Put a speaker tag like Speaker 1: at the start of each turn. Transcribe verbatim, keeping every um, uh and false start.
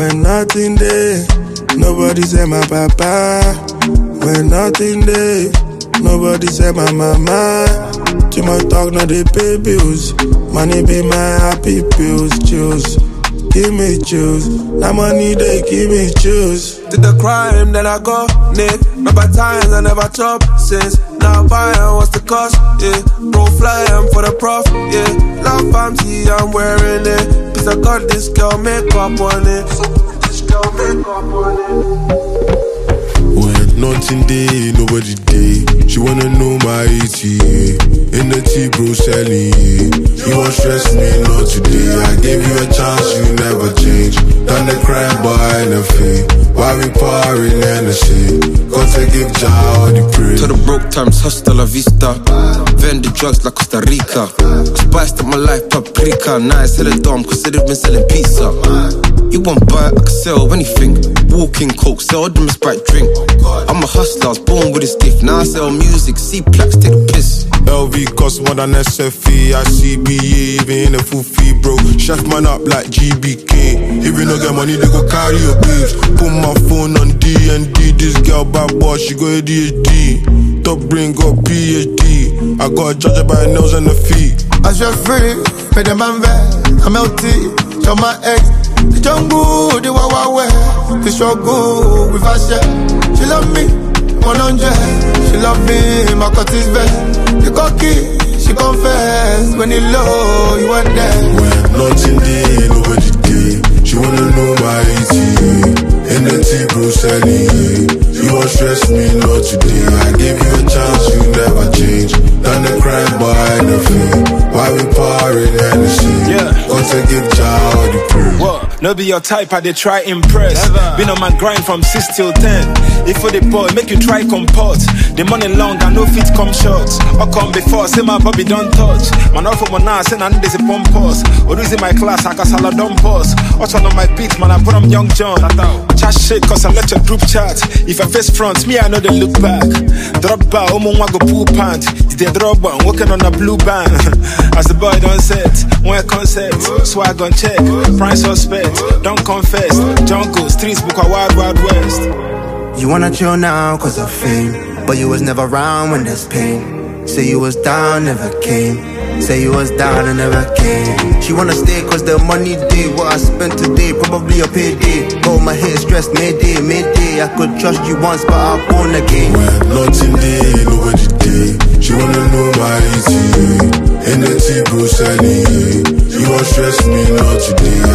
Speaker 1: When nothing there, nobody say my papa. When nothing there, nobody say my mama. Too much talk, now they pay bills. Money be my happy pills, juice. Give me juice. Now money they give me juice.
Speaker 2: Did the crime, then I go, Nick. Remember times I never chop since. Now buying what's the cost, yeah. Bro flying for the prof, yeah. Love fancy, I'm wearing it. Cause I got this girl makeup on it. This girl makeup on it.
Speaker 1: When nothing day, nobody day. She wanna know my E T A. In the T bro selling, yeah. You won't stress me, not today. I gave you a chance, you never change. Done the crime, but I ain't a fake. Why we partying and the shit? Cause I give Jah all the praise.
Speaker 3: To the broke times, hasta la vista. Vend the drugs like Costa Rica. Spiced up my life, paprika. Now I sell it dumb, cause they've been selling pizza. You won't buy, I can sell anything. Walking coke, sell them a Sprite drink. I'm a hustler, I was born with a stiff. Now I sell music, see plaques, take the piss.
Speaker 1: L V cost more than S F E. I C B A, even in a full fee, bro. Chef man up like G B K. If you don't get money, they go carry your babes. Put my phone on D and D. This girl bad boy, she go A D H D. Top brain got P H D. I got judged by her nails and her feet.
Speaker 4: As you're free, pay the man back. I'm L T, show my ex. The jungle, the wawa way. The struggle, with her share. She love me, one hundred. She love me, my cut is best. The cocky, she confess. When you low, you want that.
Speaker 1: When nothing day, nobody day. She wanna know my E T A. In the T bro selling, yeah. You won't stress me, not today. I gave you a chance, you never change. Done the crime, but I ain't a fake. Why we partying and the shit?
Speaker 5: Yeah.
Speaker 1: Cause I give Jah all the praise.
Speaker 5: What? No be your type, I they try impress. Never. Been on my grind from six till ten. If for the boy, make you try comport. The money long, I no fit come short. Or come before, say my bobby don't touch. Man off of my now, say none there's a pump pause. Or in my class, I can sell a dumb pause. Also on my beat, man, I put on Young John. Chat shit, cause I let your group chat. If I face front, me, I know they look back. Drop by, omo go pool pant. Did they drop one, working on a blue band. As the boy don't set, when I concept, swag on check, prime suspect, don't confess. Jungle, streets, book a wild, wild west.
Speaker 4: You wanna chill now cause of fame, but you was never around when there's pain. Say you was down, never came. Say you was down and never came. She wanna stay cause the money day. What I spent today, probably a payday. Got my head stressed, mayday, mayday. I could trust you once, but I'm born again.
Speaker 1: When nothing day, nobody day. She wanna know my E T A. In the T bro selling, yeah. You won't stress me, not today.